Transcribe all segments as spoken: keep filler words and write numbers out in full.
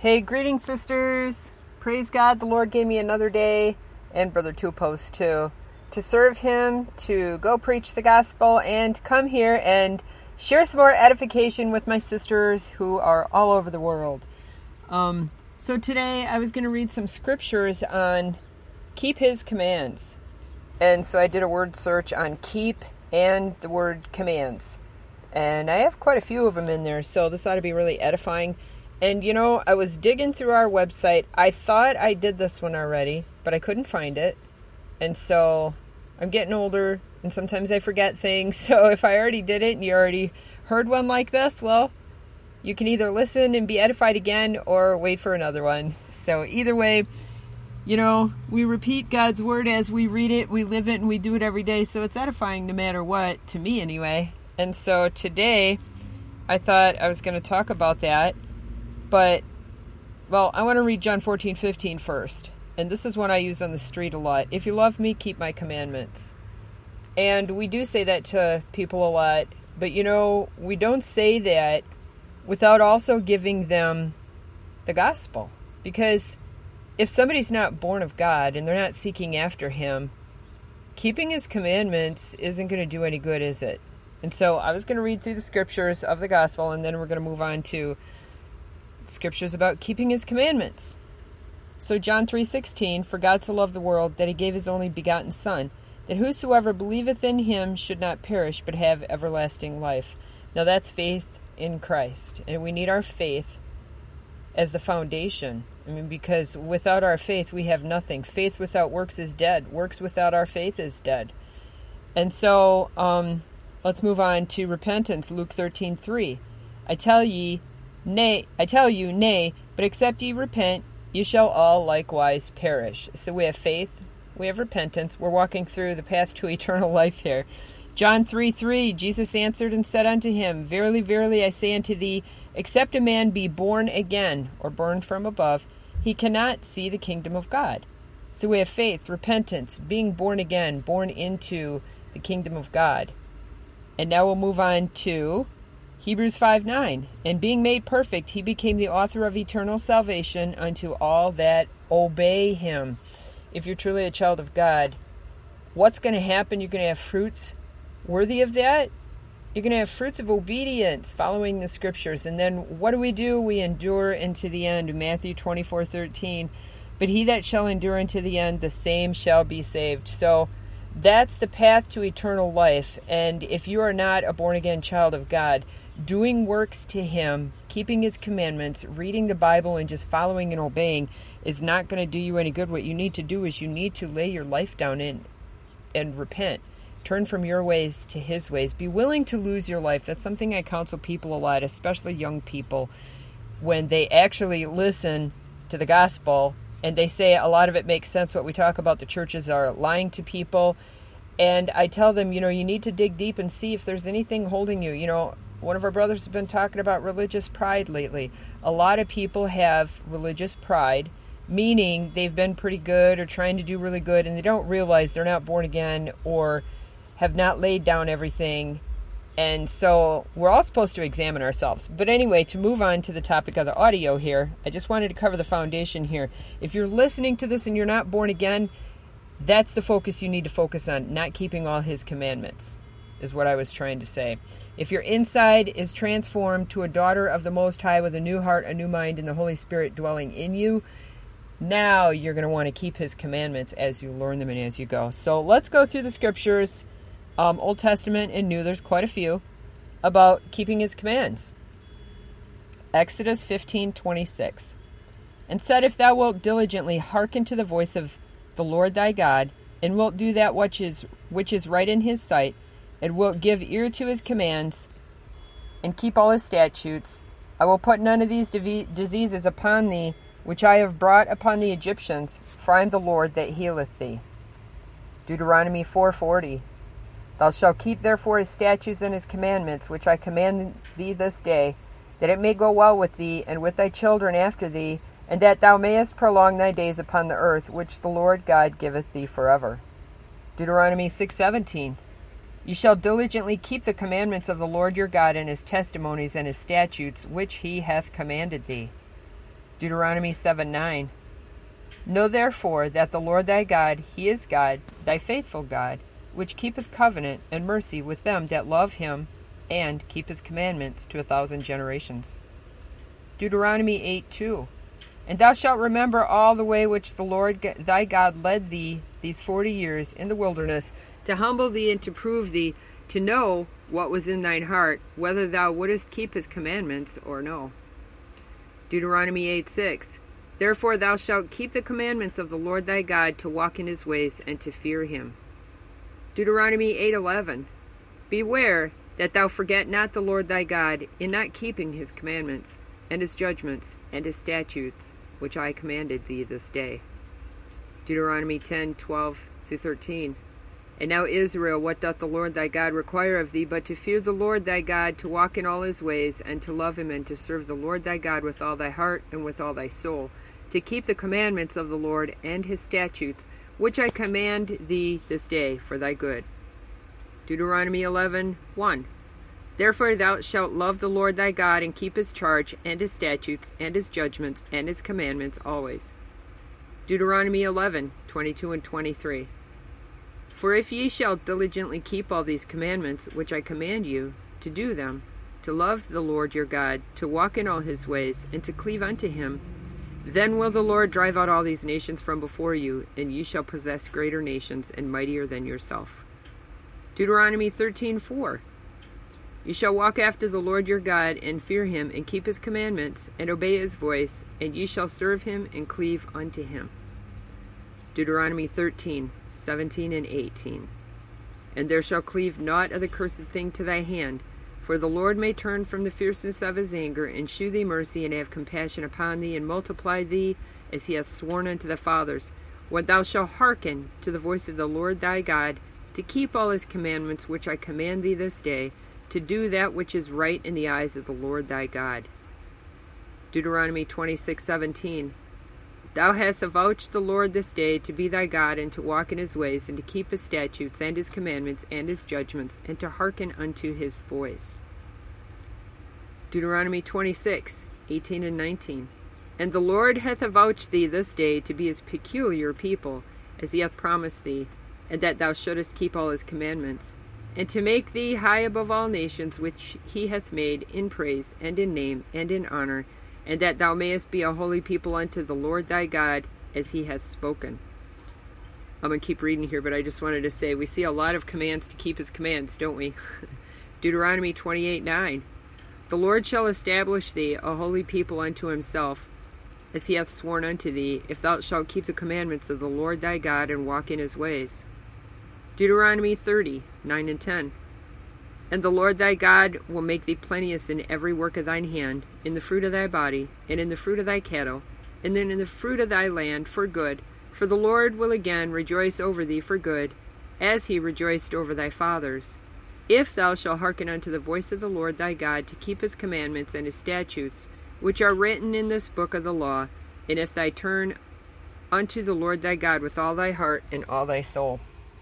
Hey, greetings, sisters. Praise God, the Lord gave me another day, and Brother Two Post too, to serve Him, to go preach the gospel, and to come here and share some more edification with my sisters who are all over the world. Um, so today I was going to read some scriptures on keep His commands. And so I did a word search on keep and the word commands. And I have quite a few of them in there, so this ought to be really edifying. And, you know, I was digging through our website. I thought I did this one already, but I couldn't find it. And so I'm getting older, and sometimes I forget things. So if I already did it and you already heard one like this, well, you can either listen and be edified again or wait for another one. So either way, you know, we repeat God's word as we read it, we live it, and we do it every day. So it's edifying no matter what, to me anyway. And so today, I thought I was going to talk about that. But, well, I want to read John fourteen fifteen first. And this is one I use on the street a lot. If you love me, keep my commandments. And we do say that to people a lot. But, you know, we don't say that without also giving them the gospel. Because if somebody's not born of God and they're not seeking after Him, keeping His commandments isn't going to do any good, is it? And so I was going to read through the scriptures of the gospel, and then we're going to move on to scriptures about keeping His commandments. So John three sixteen, for God so loved the world that He gave His only begotten Son, that whosoever believeth in Him should not perish, but have everlasting life. Now that's faith in Christ. And we need our faith as the foundation. I mean, because without our faith, we have nothing. Faith without works is dead. Works without our faith is dead. And so, um, let's move on to repentance. Luke thirteen three. I tell ye, Nay, I tell you, nay, but except ye repent, ye shall all likewise perish. So we have faith, we have repentance, we're walking through the path to eternal life here. John three three, Jesus answered and said unto him, Verily, verily, I say unto thee, except a man be born again, or born from above, he cannot see the kingdom of God. So we have faith, repentance, being born again, born into the kingdom of God. And now we'll move on to Hebrews five nine, and being made perfect, He became the author of eternal salvation unto all that obey Him. If you're truly a child of God, what's going to happen? You're going to have fruits worthy of that. You're going to have fruits of obedience, following the scriptures. And then what do we do? We endure into the end. Matthew twenty-four thirteen. But he that shall endure unto the end, the same shall be saved. So that's the path to eternal life. And if you are not a born-again child of God, doing works to Him, keeping His commandments, reading the Bible, and just following and obeying is not going to do you any good. What you need to do is you need to lay your life down in and repent. Turn from your ways to His ways. Be willing to lose your life. That's something I counsel people a lot, especially young people, when they actually listen to the gospel and they say a lot of it makes sense. What we talk about, the churches are lying to people. And I tell them, you know, you need to dig deep and see if there's anything holding you. You know, one of our brothers has been talking about religious pride lately. A lot of people have religious pride, meaning they've been pretty good or trying to do really good, and they don't realize they're not born again or have not laid down everything. And so we're all supposed to examine ourselves. But anyway, to move on to the topic of the audio here, I just wanted to cover the foundation here. If you're listening to this and you're not born again, that's the focus you need to focus on, not keeping all His commandments, is what I was trying to say. If your inside is transformed to a daughter of the Most High with a new heart, a new mind, and the Holy Spirit dwelling in you, now you're going to want to keep His commandments as you learn them and as you go. So let's go through the scriptures, um, Old Testament and New. There's quite a few about keeping His commands. Exodus fifteen twenty-six. And said, if thou wilt diligently hearken to the voice of the Lord thy God, and wilt do that which is which is right in His sight, and wilt give ear to His commands, and keep all His statutes, I will put none of these div- diseases upon thee, which I have brought upon the Egyptians, for I am the Lord that healeth thee. Deuteronomy four forty. Thou shalt keep therefore His statutes and His commandments, which I command thee this day, that it may go well with thee, and with thy children after thee, and that thou mayest prolong thy days upon the earth, which the Lord God giveth thee forever. Deuteronomy six seventeen. You shall diligently keep the commandments of the Lord your God, and His testimonies and His statutes, which He hath commanded thee. Deuteronomy seven nine. Know therefore that the Lord thy God, he is God, thy faithful God, which keepeth covenant and mercy with them that love him, and keep his commandments to a thousand generations. Deuteronomy eight two. And thou shalt remember all the way which the Lord thy God led thee these forty years in the wilderness, to humble thee and to prove thee, to know what was in thine heart, whether thou wouldest keep his commandments or no. Deuteronomy eight six. Therefore thou shalt keep the commandments of the Lord thy God, to walk in his ways and to fear him. Deuteronomy eight eleven. Beware that thou forget not the Lord thy God in not keeping his commandments, and his judgments, and his statutes, which I commanded thee this day. Deuteronomy ten twelve through thirteen. And now, Israel, what doth the Lord thy God require of thee, but to fear the Lord thy God, to walk in all his ways, and to love him, and to serve the Lord thy God with all thy heart and with all thy soul, to keep the commandments of the Lord and his statutes, which I command thee this day for thy good. Deuteronomy eleven one. Therefore thou shalt love the Lord thy God, and keep his charge, and his statutes, and his judgments, and his commandments always. Deuteronomy eleven twenty-two and twenty-three. For if ye shall diligently keep all these commandments, which I command you, to do them, to love the Lord your God, to walk in all his ways, and to cleave unto him, then will the Lord drive out all these nations from before you, and ye shall possess greater nations and mightier than yourself. Deuteronomy thirteen four. You shall walk after the Lord your God, and fear him, and keep his commandments, and obey his voice, and ye shall serve him, and cleave unto him. Deuteronomy thirteen seventeen and eighteen. And there shall cleave naught of the cursed thing to thy hand, for the Lord may turn from the fierceness of his anger, and shew thee mercy, and have compassion upon thee, and multiply thee, as he hath sworn unto the fathers, when thou shalt hearken to the voice of the Lord thy God, to keep all his commandments which I command thee this day, to do that which is right in the eyes of the Lord thy God. Deuteronomy twenty-six seventeen. Thou hast avouched the Lord this day to be thy God, and to walk in his ways, and to keep his statutes, and his commandments, and his judgments, and to hearken unto his voice. Deuteronomy twenty-six eighteen and nineteen. And the Lord hath avouched thee this day to be his peculiar people, as he hath promised thee, and that thou shouldest keep all his commandments, and to make thee high above all nations which he hath made, in praise, and in name, and in honor, and that thou mayest be a holy people unto the Lord thy God, as he hath spoken. I'm going to keep reading here, but I just wanted to say, we see a lot of commands to keep his commands, don't we? Deuteronomy twenty-eight nine. The Lord shall establish thee a holy people unto himself, as he hath sworn unto thee, if thou shalt keep the commandments of the Lord thy God, and walk in his ways. Deuteronomy thirty nine and ten. And the Lord thy God will make thee plenteous in every work of thine hand, in the fruit of thy body, and in the fruit of thy cattle, and then in the fruit of thy land, for good. For the Lord will again rejoice over thee for good, as he rejoiced over thy fathers, if thou shalt hearken unto the voice of the Lord thy God, to keep his commandments and his statutes, which are written in this book of the law, and if thou turn unto the Lord thy God with all thy heart and all thy soul.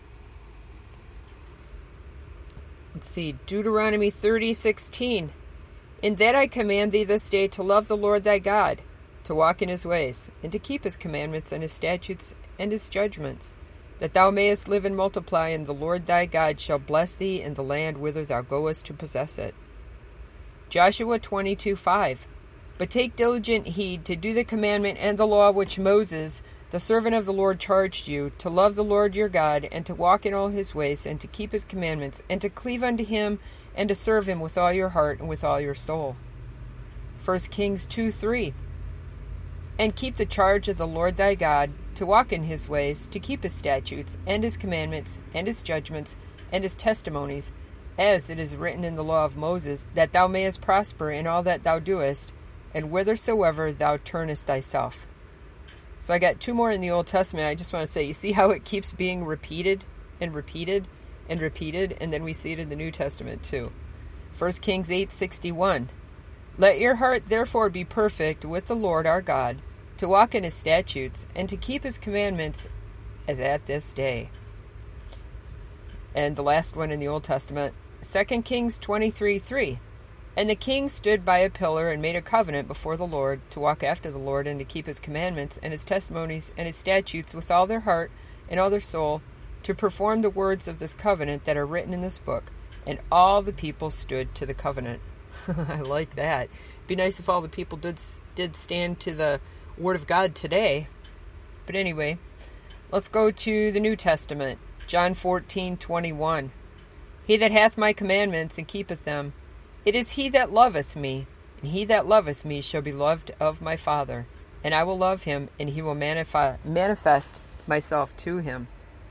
Let's see, Deuteronomy thirty sixteen. In that I command thee this day to love the Lord thy God, to walk in his ways, and to keep his commandments and his statutes and his judgments, that thou mayest live and multiply, and the Lord thy God shall bless thee in the land whither thou goest to possess it. Joshua twenty-two five. But take diligent heed to do the commandment and the law which Moses, the servant of the Lord, charged you, to love the Lord your God, and to walk in all his ways, and to keep his commandments, and to cleave unto him, and to serve him with all your heart and with all your soul. First Kings two three. And keep the charge of the Lord thy God, to walk in his ways, to keep his statutes, and his commandments, and his judgments, and his testimonies, as it is written in the law of Moses, that thou mayest prosper in all that thou doest, and whithersoever thou turnest thyself. So I got two more in the Old Testament. I just want to say, you see how it keeps being repeated and repeated and repeated, and then we see it in the New Testament too. First Kings eight sixty-one. Let your heart therefore be perfect with the Lord our God, to walk in his statutes, and to keep his commandments as at this day. And the last one in the Old Testament, Second Kings twenty-three three. And the king stood by a pillar and made a covenant before the Lord, to walk after the Lord, and to keep his commandments, and his testimonies, and his statutes with all their heart and all their soul, to perform the words of this covenant that are written in this book. And all the people stood to the covenant. I like that. It'd be nice if all the people did, did stand to the word of God today. But anyway, let's go to the New Testament. John fourteen twenty-one. He that hath my commandments and keepeth them, it is he that loveth me, and he that loveth me shall be loved of my Father, and I will love him, and he will manif- manifest myself to him.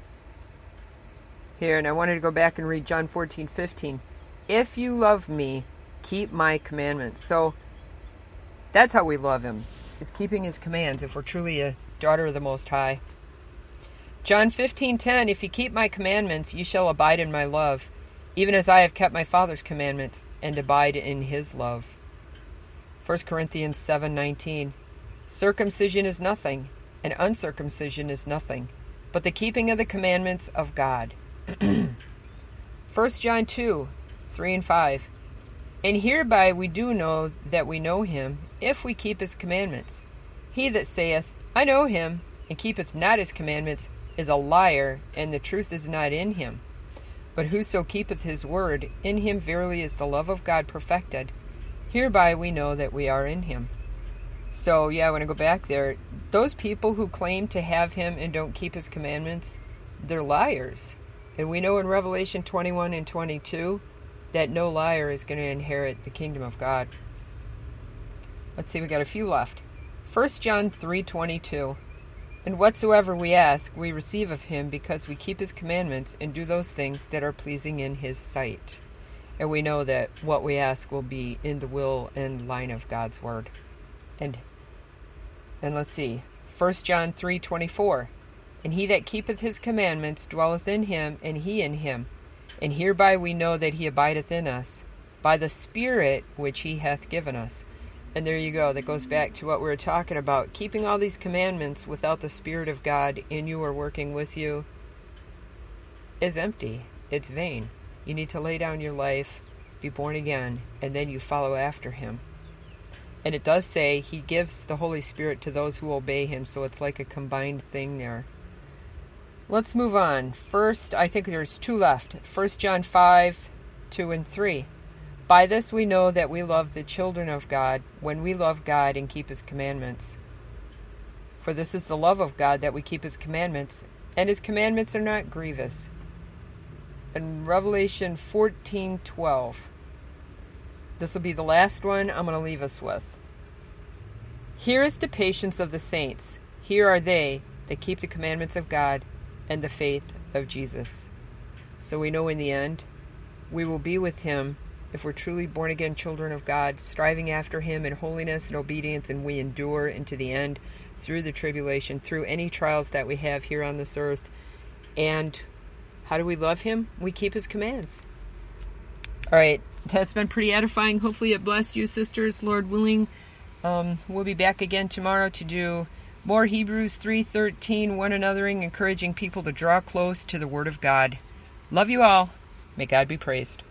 Here, and I wanted to go back and read John fourteen fifteen. If you love me, keep my commandments. So that's how we love him, is keeping his commands, if we're truly a daughter of the Most High. John fifteen ten. If you keep my commandments, you shall abide in my love, even as I have kept my Father's commandments, and abide in his love. First Corinthians seven nineteen. Circumcision is nothing, and uncircumcision is nothing, but the keeping of the commandments of God. First John two three and five. And hereby we do know that we know him, if we keep his commandments. He that saith, I know him, and keepeth not his commandments, is a liar, and the truth is not in him. But whoso keepeth his word, in him verily is the love of God perfected. Hereby we know that we are in him. So, yeah, I want to go back there. Those people who claim to have him and don't keep his commandments, they're liars. And we know in Revelation twenty-one and twenty-two that no liar is going to inherit the kingdom of God. Let's see, we got a few left. First John three twenty-two. And whatsoever we ask, we receive of him, because we keep his commandments and do those things that are pleasing in his sight. And we know that what we ask will be in the will and line of God's word. And and let's see, First John three twenty-four. And he that keepeth his commandments dwelleth in him, and he in him. And hereby we know that he abideth in us, by the Spirit which he hath given us. And there you go. That goes back to what we were talking about. Keeping all these commandments without the Spirit of God in you or working with you is empty. It's vain. You need to lay down your life, be born again, and then you follow after him. And it does say he gives the Holy Spirit to those who obey him, so it's like a combined thing there. Let's move on. First, I think there's two left. First John five, two and three. By this we know that we love the children of God, when we love God and keep his commandments. For this is the love of God, that we keep his commandments, and his commandments are not grievous. In Revelation fourteen twelve. This will be the last one I'm going to leave us with. Here is the patience of the saints. Here are they that keep the commandments of God and the faith of Jesus. So we know in the end, we will be with him if we're truly born-again children of God, striving after him in holiness and obedience, and we endure into the end through the tribulation, through any trials that we have here on this earth. And how do we love him? We keep his commands. All right, that's been pretty edifying. Hopefully it blessed you, sisters, Lord willing. Um, we'll be back again tomorrow to do more Hebrews three thirteen, one anothering, encouraging people to draw close to the Word of God. Love you all. May God be praised.